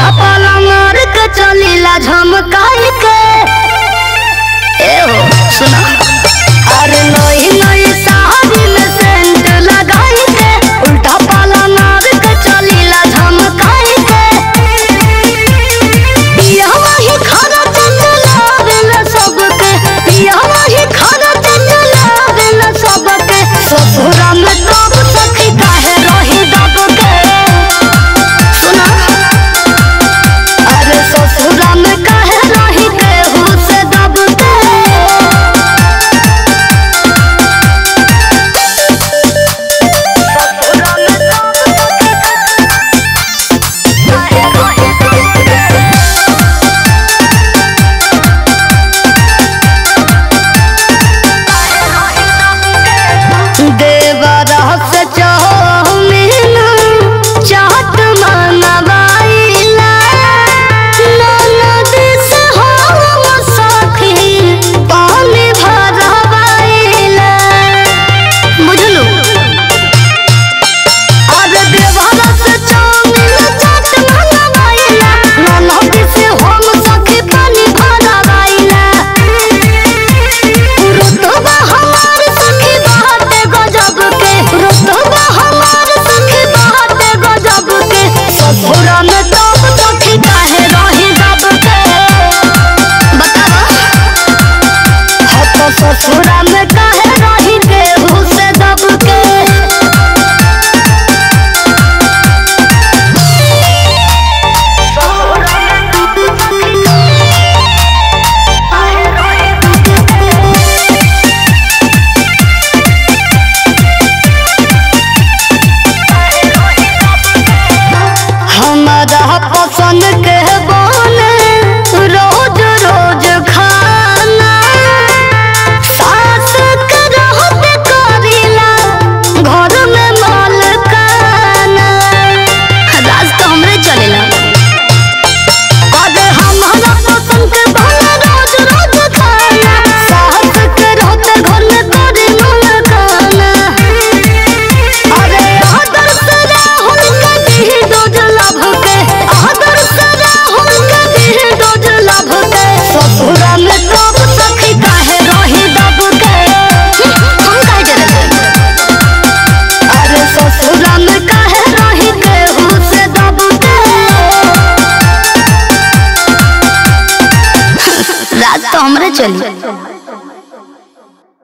उल्टा पाला मार के चलीला झमकाई के। ए हो सुना, अरे नई नई साड़ी में सेंट लगाई के, उल्टा पाला मार के चलीला झमकाई के। पिया वही खाना चंचला बेला सबके, पिया वही खाना चंचला बेला सबके। ससुरा में तब सखी काहे रही दब के। सुना, अरे ससुरा में काहे रही केहू से दब के। ससुरा में तब सखी काहे रही दब के। देवरा से चाउमीन चाट मनवाइला, ननद से हम सखी पानी भरवाइला। बुझलू, अरे देवरा से चाउमीन चाट मनवाइला, ननद से हम सखी पानी भरवाइला। रुतबा हमार सखी बाटे गजब के, रुतबा हमार सखी बाटे गजब के। ससुरा में तब सखी काहे रही दब के। बतावा, हाँ तो ससुरा में काहे रही केहू से दब के। ससुरा में तब सखी काहे रही दब के। हमारा पसंद के बने रोज रोज खाना, सास के रहते करीला घर में मालकाना। राज तो हमरे चलेला। अरे हमारा पसंद के बने रोज रोज खाना, सास के रहते घर में करी मालकाना। अरे आदर से राहुल के दी डोज लभ के, आदर से राहुल के दी डोज लभ के। ससुरा में तब सखी काहे रही दब के। हम काहे डरल। अरे ससुरा में काहे रही केहू से दब के। रात तो हमरे चली।